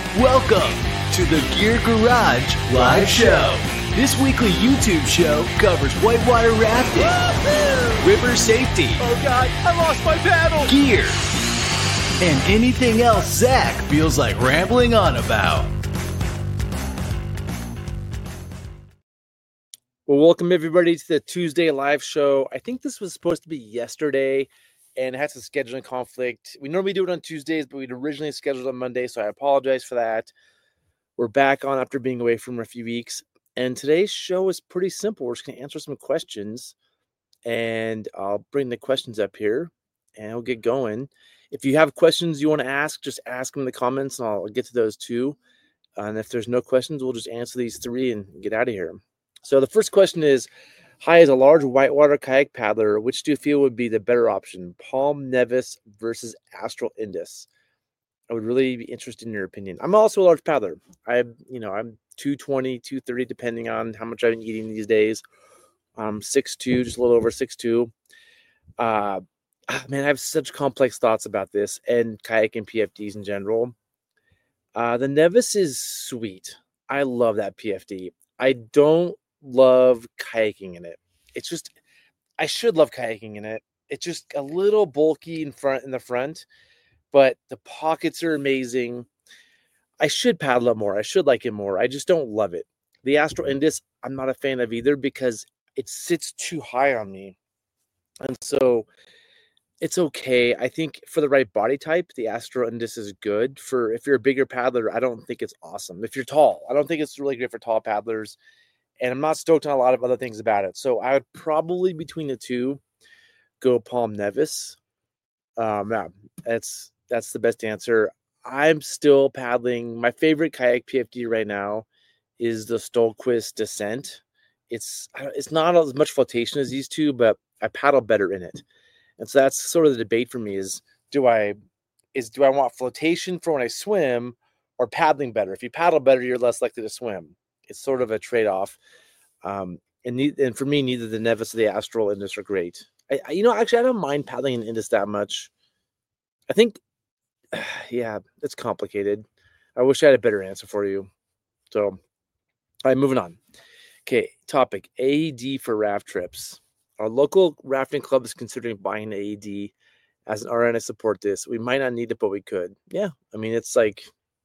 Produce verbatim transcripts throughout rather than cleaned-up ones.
Welcome to the Gear Garage Live Show. This weekly YouTube show covers whitewater rafting, Woo-hoo! river safety, oh god, I lost my paddle, gear, and anything else Zach feels like rambling on about. Well, welcome everybody to the Tuesday live show. I think this was supposed to be yesterday and it had some scheduling conflict. We normally do it on Tuesdays, but we'd originally scheduled on Monday, so I apologize for that. We're back on after being away for a few weeks. And today's show is pretty simple. We're just going to answer some questions, and I'll bring the questions up here, and we'll get going. If you have questions you want to ask, just ask them in the comments, and I'll get to those too. And if there's no questions, we'll just answer these three and get out of here. So the first question is, hi, as a large whitewater kayak paddler, which do you feel would be the better option, Palm Nevis versus Astral Indus? I would really be interested in your opinion. I'm also a large paddler. I, you know, I'm two twenty, two thirty, depending on how much I've been eating these days. I'm six two, just a little over six two. Uh, man, I have such complex thoughts about this and kayak and P F Ds in general. Uh, the Nevis is sweet. I love that P F D. I don't love kayaking in it. It's just, I should love kayaking in it. It's just a little bulky in front in the front, but the pockets are amazing. I should paddle it more. I should like it more. I just don't love it. The Astral Indus, I'm not a fan of either because it sits too high on me. And so it's okay. I think for the right body type, the Astral Indus is good. For if you're a bigger paddler, I don't think it's awesome. If you're tall, I don't think it's really good for tall paddlers. And I'm not stoked on a lot of other things about it. So I would probably, between the two, go Palm Nevis. Um, yeah, that's that's the best answer. I'm still paddling. My favorite kayak P F D right now is the Stolquist Descent. It's it's not as much flotation as these two, but I paddle better in it. And so that's sort of the debate for me: is do I is do I want flotation for when I swim, or paddling better? If you paddle better, you're less likely to swim. It's sort of a trade-off. Um, and, ne- and for me, neither the Nevis or the Astral Indus are great. I, I, you know, actually, I don't mind paddling in Indus that much. I think, yeah, it's complicated. I wish I had a better answer for you. So, all right, moving on. Okay, topic, A E D for raft trips. Our local rafting club is considering buying an A E D. As an R N, I support this. We might not need it, but we could. Yeah, I mean, it's like,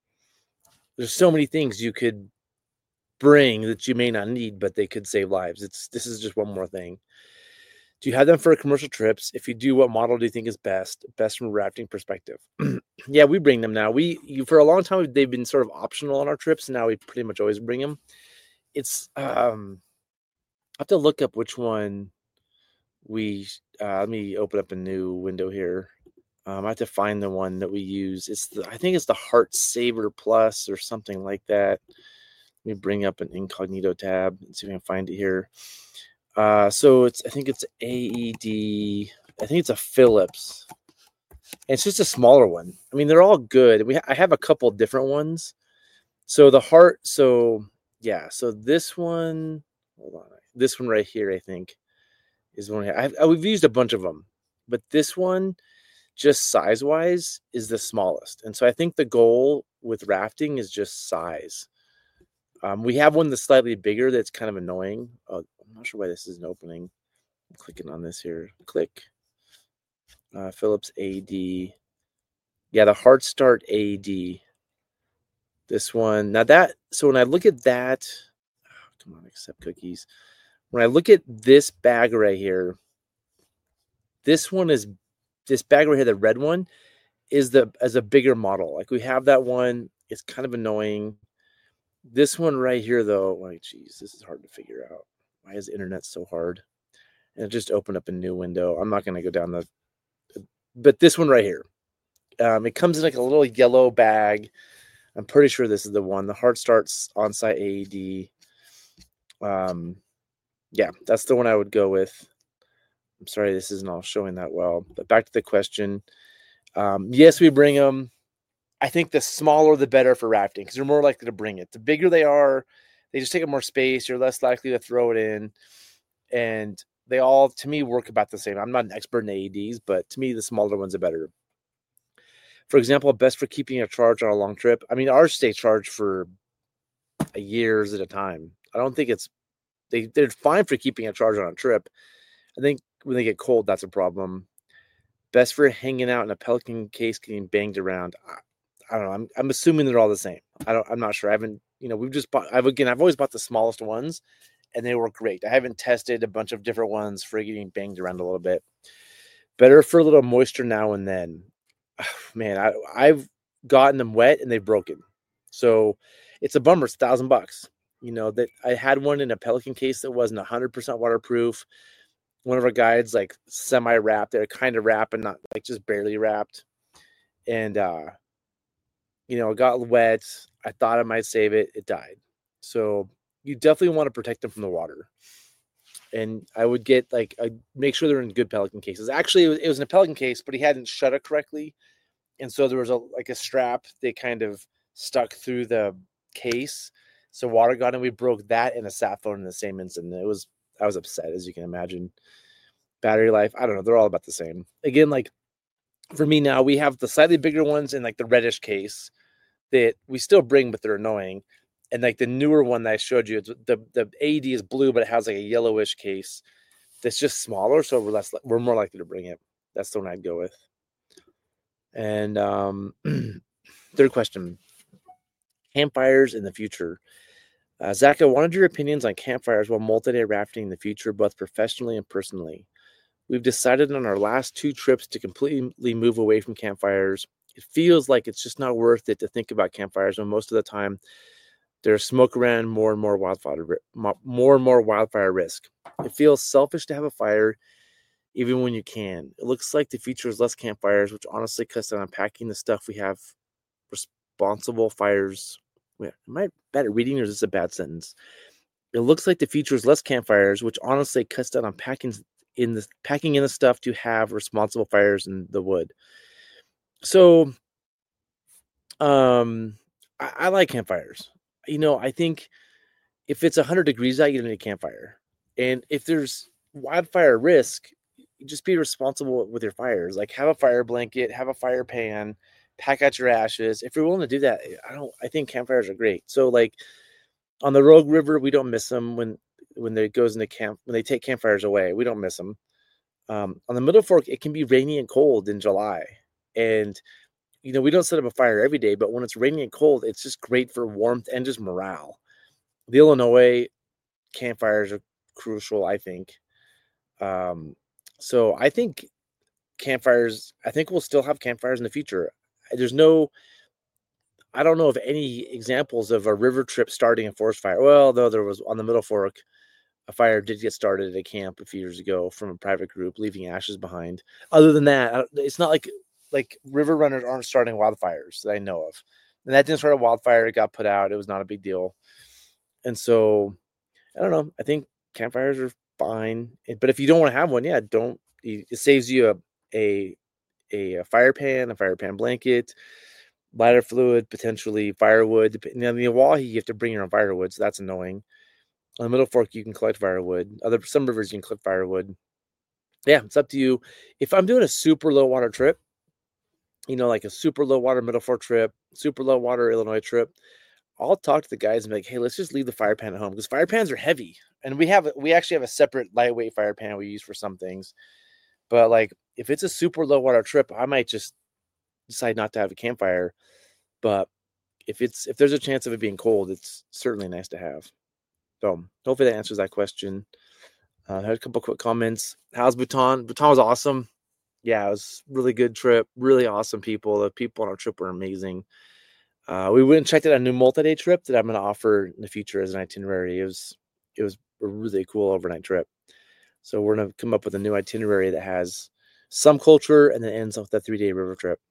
there's so many things you could bring that you may not need, but they could save lives. It's this is just one more thing. Do you have them for commercial trips? If you do, what model do you think is best? Best from a rafting perspective? Yeah, we bring them now. We you, for a long time they've been sort of optional on our trips, and now we pretty much always bring them. It's um, I have to look up which one we. Uh, let me open up a new window here. Um, I have to find the one that we use. It's the I think it's the Heart Saver Plus or something like that. Let me bring up an incognito tab and see if I can find it here. Uh, so it's, I think it's A E D. I think it's a Philips. And it's just a smaller one. I mean, they're all good. We ha- I have a couple different ones. So the Heart. So yeah. So this one. Hold on. This one right here, I think, is one. I, I we've used a bunch of them, but this one, just size wise, is the smallest. And so I think the goal with rafting is just size. Um, we have one that's slightly bigger that's kind of annoying. Oh, I'm not sure why this isn't opening. I'm clicking on this here. Click. Uh, Philips A D. Yeah, the Heart Start A D. This one. Now that, so when I look at that, oh, come on, accept cookies. When I look at this bag right here, this one is, this bag right here, the red one, is the as a bigger model. Like we have that one. It's kind of annoying. This one right here, though, like, geez, this is hard to figure out. Why is the internet so hard? And it just opened up a new window. I'm not going to go down the, but this one right here, um, it comes in like a little yellow bag. I'm pretty sure this is the one. The Heart Starts On-Site A E D. Um, yeah, that's the one I would go with. I'm sorry, this isn't all showing that well. But back to the question. Um, yes, we bring them. I think the smaller the better for rafting because you're more likely to bring it. The bigger they are, they just take up more space. You're less likely to throw it in. And they all, to me, work about the same. I'm not an expert in A E Ds, but to me, the smaller ones are better. For example, best for keeping a charge on a long trip. I mean, ours stay charged for a years at a time. I don't think it's they they're fine for keeping a charge on a trip. I think when they get cold, that's a problem. Best for hanging out in a Pelican case, getting banged around. I, I don't know. I'm I'm assuming they're all the same. I don't. I'm not sure. I haven't. You know, we've just bought. I've again. I've always bought the smallest ones, and they work great. I haven't tested a bunch of different ones for getting banged around a little bit. Better for a little moisture now and then. Man, I I've gotten them wet and they've broken. So it's a bummer. It's a thousand bucks. You know that I had one in a Pelican case that wasn't a hundred percent waterproof. One of our guides like semi wrapped. They're kind of wrapped and not like just barely wrapped. And uh, you know, it got wet. I thought I might save it. It died. So you definitely want to protect them from the water. And I would get like I make sure they're in good Pelican cases. Actually, it was, it was in a Pelican case, but he hadn't shut it correctly, and so there was a like a strap that kind of stuck through the case, so water got in. We broke that and a sat phone in the same instant. It was I was upset, as you can imagine. Battery life, I don't know. They're all about the same. Again, like for me now, we have the slightly bigger ones in like the reddish case that we still bring, but they're annoying. And like the newer one that I showed you, it's, the the A E D is blue, but it has like a yellowish case that's just smaller, so we're less we're more likely to bring it. That's the one I'd go with. And um, third question: campfires in the future. Uh, Zach, I wanted your opinions on campfires while multi-day rafting in the future, both professionally and personally. We've decided on our last two trips to completely move away from campfires. It feels like it's just not worth it to think about campfires when most of the time there's smoke around, more and more wildfire, more and more wildfire risk. It feels selfish to have a fire, even when you can. It looks like the future is less campfires, which honestly cuts down on packing the stuff we have. Responsible fires. Wait, am I bad at reading, or is this a bad sentence? It looks like the future is less campfires, which honestly cuts down on packing in the packing in the stuff to have responsible fires in the wood. So, um, I, I like campfires. You know, I think if it's one hundred degrees out, you don't need a campfire. And if there's wildfire risk, just be responsible with your fires. Like have a fire blanket, have a fire pan, pack out your ashes. If you're willing to do that, I don't. I think campfires are great. So like on the Rogue River, we don't miss them when when it goes into camp. When they take campfires away, we don't miss them. Um, on the Middle Fork, it can be rainy and cold in July, and you know, we don't set up a fire every day, but when it's rainy and cold, it's just great for warmth and just morale. The Illinois campfires are crucial, I think. Um, so I think campfires, I think we'll still have campfires in the future. There's no, I don't know of any examples of a river trip starting a forest fire. Well, though there was on the Middle Fork, a fire did get started at a camp a few years ago from a private group, leaving ashes behind. Other than that, it's not like like river runners aren't starting wildfires that I know of. And that didn't start a wildfire. It got put out. It was not a big deal. And so, I don't know. I think campfires are fine. But if you don't want to have one, yeah, don't. It saves you a a, a fire pan, a fire pan blanket, lighter fluid, potentially firewood. Now, in the Oahe, you have to bring your own firewood, so that's annoying. On the Middle Fork, you can collect firewood. Other Some rivers, you can collect firewood. Yeah, it's up to you. If I'm doing a super low water trip, you know, like a super low water Middle Fork trip, super low water Illinois trip, I'll talk to the guys and be like, hey, let's just leave the fire pan at home because fire pans are heavy. And we have, we actually have a separate lightweight fire pan we use for some things. But like, if it's a super low water trip, I might just decide not to have a campfire. But if it's, if there's a chance of it being cold, it's certainly nice to have. So hopefully that answers that question. I uh, had a couple quick comments. How's Bhutan? Bhutan was awesome. Yeah, it was a really good trip. Really awesome people. The people on our trip were amazing. Uh, we went and checked out a new multi-day trip that I'm going to offer in the future as an itinerary. It was it was a really cool overnight trip. So we're going to come up with a new itinerary that has some culture and then ends with a three-day river trip.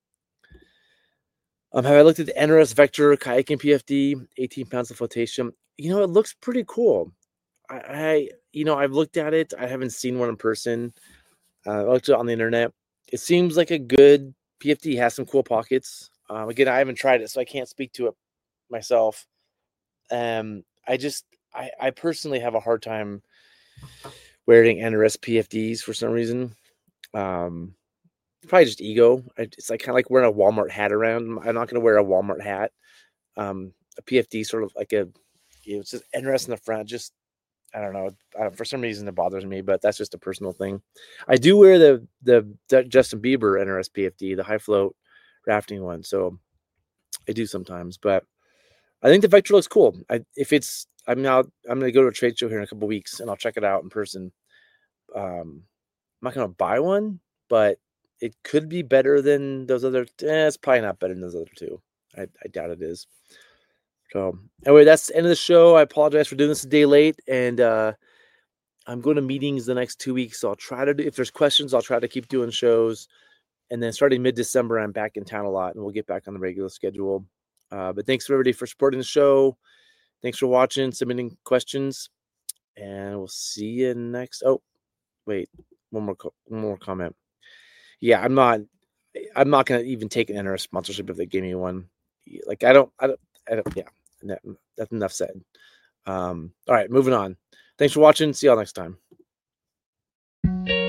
Um, have I looked at the N R S Vector Kayaking P F D, eighteen pounds of flotation? You know, it looks pretty cool. I, I you know, I've looked at it. I haven't seen one in person. Uh, I looked at it on the internet. It seems like a good P F D. Has some cool pockets. Um, again, I haven't tried it, so I can't speak to it myself. Um, I just, I, I personally have a hard time wearing N R S P F Ds for some reason. Um, probably just ego. I, it's like kind of like wearing a Walmart hat around. I'm not going to wear a Walmart hat. Um, a P F D sort of like a, you know, it's just N R S in the front. Just, I don't know. I don't, for some reason it bothers me, but that's just a personal thing. I do wear the, the, the Justin Bieber N R S P F D, the high float rafting one. So I do sometimes, but I think the Vector looks cool. I, if it's, I'm now, I'm going to go to a trade show here in a couple weeks and I'll check it out in person. Um, I'm not going to buy one, but it could be better than those other. Eh, it's probably not better than those other two. I, I doubt it is. So anyway, that's the end of the show. I apologize for doing this a day late, and uh, I'm going to meetings the next two weeks. So I'll try to do, if there's questions, I'll try to keep doing shows. And then starting mid-December, I'm back in town a lot, and we'll get back on the regular schedule. Uh, but thanks for everybody for supporting the show. Thanks for watching, submitting questions, and we'll see you next. Oh, wait, one more, one more comment. Yeah, I'm not. I'm not going to even take an N R S sponsorship if they give me one. Like I don't. I don't. I don't. Yeah, that's enough said. Um, all right, moving on. Thanks for watching. See y'all next time.